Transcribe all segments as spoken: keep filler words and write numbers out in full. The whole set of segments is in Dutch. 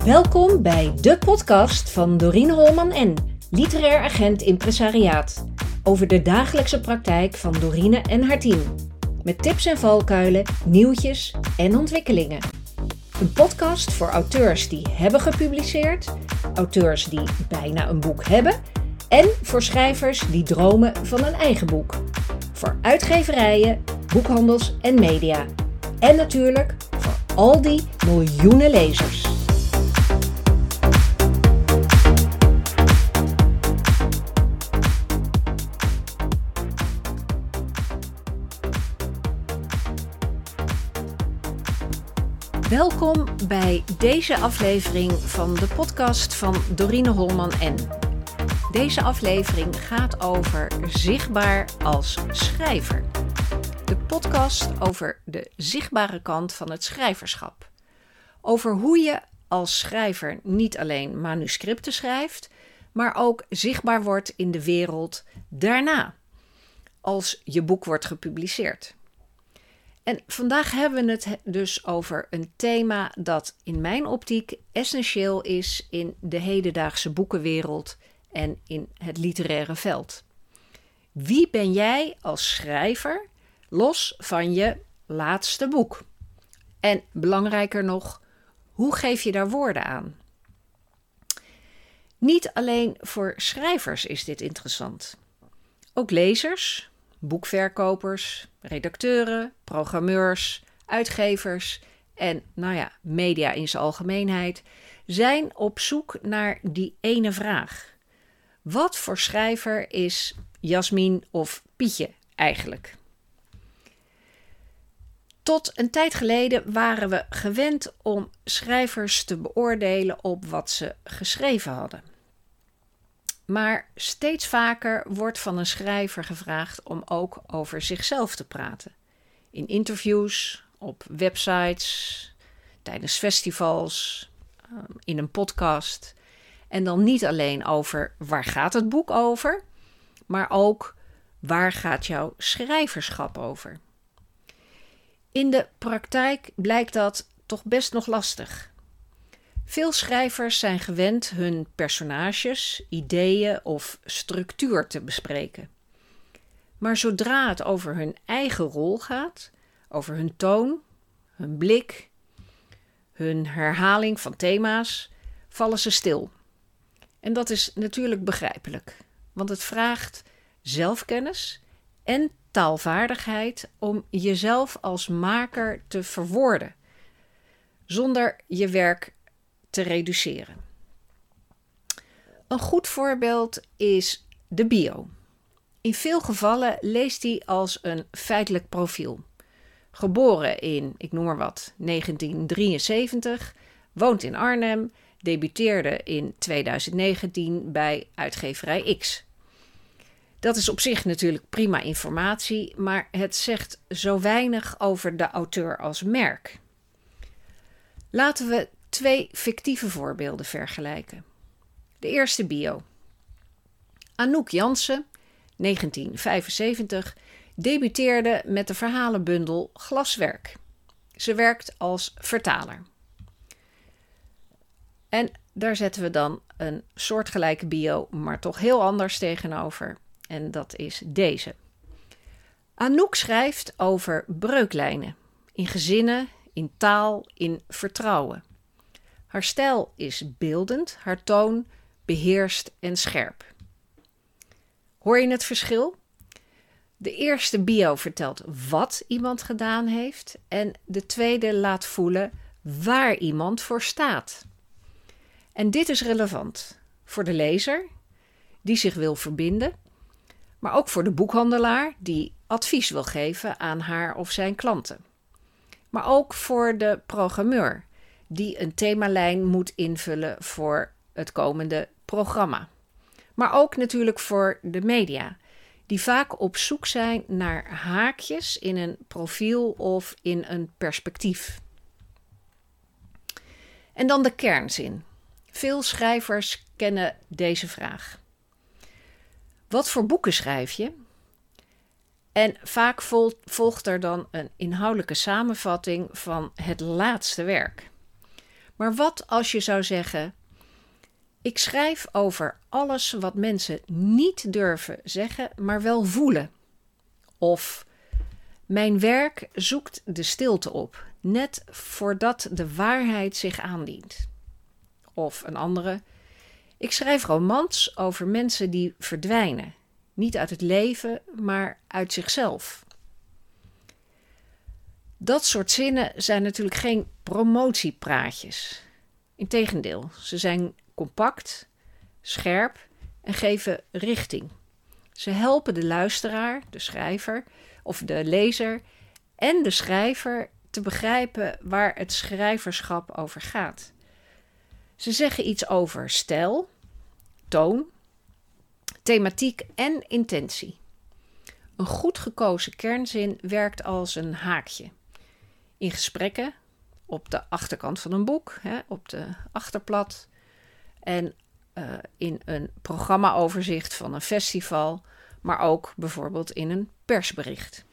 Welkom bij de podcast van Dorine Holman en literair agent impresariaat. Over de dagelijkse praktijk van Dorine en haar team. Met tips en valkuilen, nieuwtjes en ontwikkelingen. Een podcast voor auteurs die hebben gepubliceerd, auteurs die bijna een boek hebben en voor schrijvers die dromen van een eigen boek. Voor uitgeverijen, boekhandels en media. En natuurlijk voor al die miljoenen lezers. Welkom bij deze aflevering van de podcast van Dorine Holman en. Deze aflevering gaat over zichtbaar als schrijver. De podcast over de zichtbare kant van het schrijverschap. Over hoe je als schrijver niet alleen manuscripten schrijft, maar ook zichtbaar wordt in de wereld daarna, als je boek wordt gepubliceerd. En vandaag hebben we het dus over een thema dat in mijn optiek essentieel is in de hedendaagse boekenwereld en in het literaire veld. Wie ben jij als schrijver, los van je laatste boek? En belangrijker nog, hoe geef je daar woorden aan? Niet alleen voor schrijvers is dit interessant. Ook lezers, boekverkopers, redacteuren, programmeurs, uitgevers en nou ja, media in zijn algemeenheid zijn op zoek naar die ene vraag. Wat voor schrijver is Jasmin of Pietje eigenlijk? Tot een tijd geleden waren we gewend om schrijvers te beoordelen op wat ze geschreven hadden. Maar steeds vaker wordt van een schrijver gevraagd om ook over zichzelf te praten. In interviews, op websites, tijdens festivals, in een podcast. En dan niet alleen over waar gaat het boek over, maar ook waar gaat jouw schrijverschap over. In de praktijk blijkt dat toch best nog lastig. Veel schrijvers zijn gewend hun personages, ideeën of structuur te bespreken. Maar zodra het over hun eigen rol gaat, over hun toon, hun blik, hun herhaling van thema's, vallen ze stil. En dat is natuurlijk begrijpelijk, want het vraagt zelfkennis en taalvaardigheid om jezelf als maker te verwoorden, zonder je werk te reduceren. Een goed voorbeeld is de bio. In veel gevallen leest die als een feitelijk profiel. Geboren in, ik noem maar wat, negentien drieënzeventig, woont in Arnhem, debuteerde in tweeduizend negentien bij uitgeverij X. Dat is op zich natuurlijk prima informatie, maar het zegt zo weinig over de auteur als merk. Laten we twee fictieve voorbeelden vergelijken. De eerste bio. Anouk Jansen, negentien vijfenzeventig, debuteerde met de verhalenbundel Glaswerk. Ze werkt als vertaler. En daar zetten we dan een soortgelijke bio, maar toch heel anders tegenover. En dat is deze. Anouk schrijft over breuklijnen, in gezinnen, in taal, in vertrouwen. Haar stijl is beeldend, haar toon beheerst en scherp. Hoor je het verschil? De eerste bio vertelt wat iemand gedaan heeft en de tweede laat voelen waar iemand voor staat. En dit is relevant voor de lezer die zich wil verbinden, maar ook voor de boekhandelaar die advies wil geven aan haar of zijn klanten. Maar ook voor de programmeur die een themalijn moet invullen voor het komende programma. Maar ook natuurlijk voor de media, die vaak op zoek zijn naar haakjes in een profiel of in een perspectief. En dan de kernzin. Veel schrijvers kennen deze vraag. Wat voor boeken schrijf je? En vaak volgt er dan een inhoudelijke samenvatting van het laatste werk. Maar wat als je zou zeggen: ik schrijf over alles wat mensen niet durven zeggen, maar wel voelen. Of mijn werk zoekt de stilte op, net voordat de waarheid zich aandient. Of een andere: ik schrijf romans over mensen die verdwijnen. Niet uit het leven, maar uit zichzelf. Dat soort zinnen zijn natuurlijk geen promotiepraatjes. Integendeel, ze zijn compact, scherp en geven richting. Ze helpen de luisteraar, de schrijver of de lezer en de schrijver te begrijpen waar het schrijverschap over gaat. Ze zeggen iets over stijl, toon, thematiek en intentie. Een goed gekozen kernzin werkt als een haakje. In gesprekken, op de achterkant van een boek, hè, op de achterblad en uh, in een programmaoverzicht van een festival, maar ook bijvoorbeeld in een persbericht.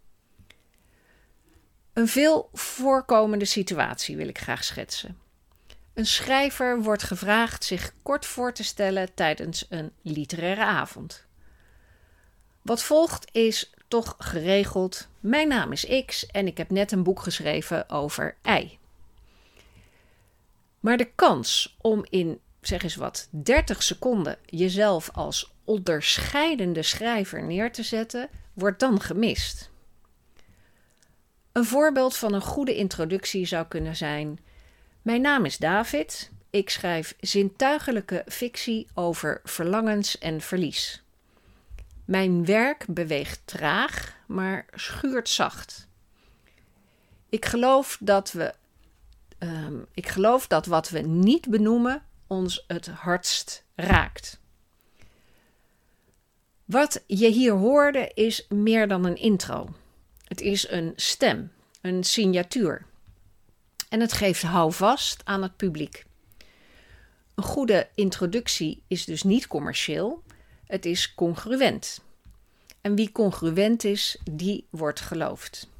Een veel voorkomende situatie wil ik graag schetsen. Een schrijver wordt gevraagd zich kort voor te stellen tijdens een literaire avond. Wat volgt is toch geregeld: mijn naam is X en ik heb net een boek geschreven over Y. Maar de kans om in, zeg eens wat, dertig seconden jezelf als onderscheidende schrijver neer te zetten, wordt dan gemist. Een voorbeeld van een goede introductie zou kunnen zijn: mijn naam is David, ik schrijf zintuigelijke fictie over verlangens en verlies. Mijn werk beweegt traag, maar schuurt zacht. Ik geloof dat we, um, ik geloof dat wat we niet benoemen ons het hardst raakt. Wat je hier hoorde is meer dan een intro. Het is een stem, een signatuur. En het geeft houvast aan het publiek. Een goede introductie is dus niet commercieel, het is congruent. En wie congruent is, die wordt geloofd.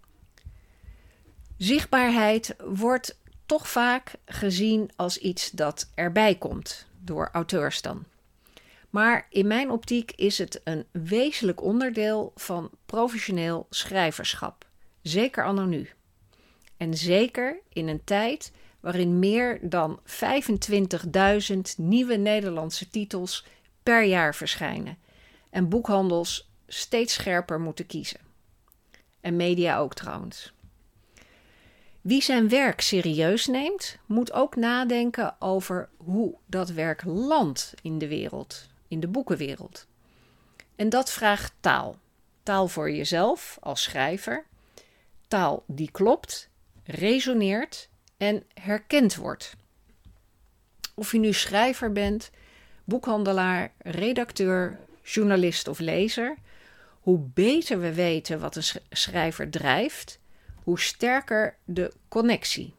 Zichtbaarheid wordt toch vaak gezien als iets dat erbij komt, door auteurs dan. Maar in mijn optiek is het een wezenlijk onderdeel van professioneel schrijverschap, zeker anno nu. En zeker in een tijd waarin meer dan vijfentwintigduizend nieuwe Nederlandse titels per jaar verschijnen en boekhandels steeds scherper moeten kiezen. En media ook trouwens. Wie zijn werk serieus neemt, moet ook nadenken over hoe dat werk landt in de wereld, in de boekenwereld. En dat vraagt taal. Taal voor jezelf als schrijver, taal die klopt, resoneert en herkend wordt. Of je nu schrijver bent, boekhandelaar, redacteur, journalist of lezer, hoe beter we weten wat een schrijver drijft, hoe sterker de connectie.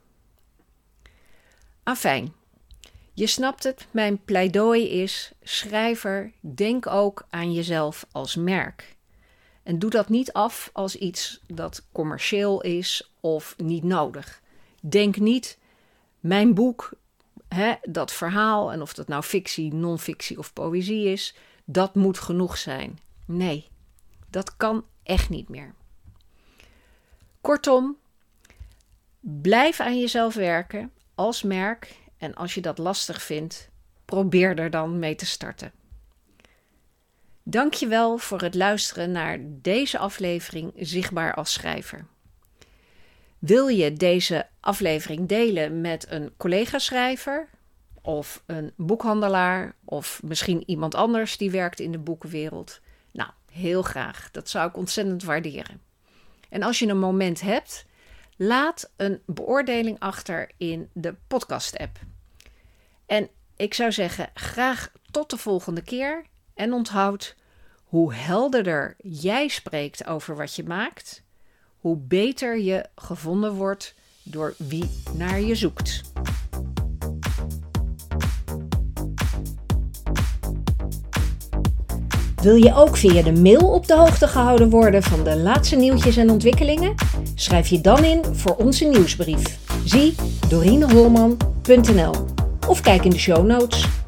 Afijn, je snapt het, mijn pleidooi is: schrijver, denk ook aan jezelf als merk. En doe dat niet af als iets dat commercieel is of niet nodig. Denk niet, mijn boek, hè, dat verhaal, en of dat nou fictie, non-fictie of poëzie is, dat moet genoeg zijn. Nee, dat kan echt niet meer. Kortom, blijf aan jezelf werken als merk en als je dat lastig vindt, probeer er dan mee te starten. Dank je wel voor het luisteren naar deze aflevering Zichtbaar als schrijver. Wil je deze aflevering delen met een collega-schrijver of een boekhandelaar of misschien iemand anders die werkt in de boekenwereld? Nou, heel graag. Dat zou ik ontzettend waarderen. En als je een moment hebt, laat een beoordeling achter in de podcast-app. En ik zou zeggen, graag tot de volgende keer. En onthoud, hoe helderder jij spreekt over wat je maakt, hoe beter je gevonden wordt door wie naar je zoekt. Wil je ook via de mail op de hoogte gehouden worden van de laatste nieuwtjes en ontwikkelingen? Schrijf je dan in voor onze nieuwsbrief. Zie dorineholman punt n l of kijk in de show notes.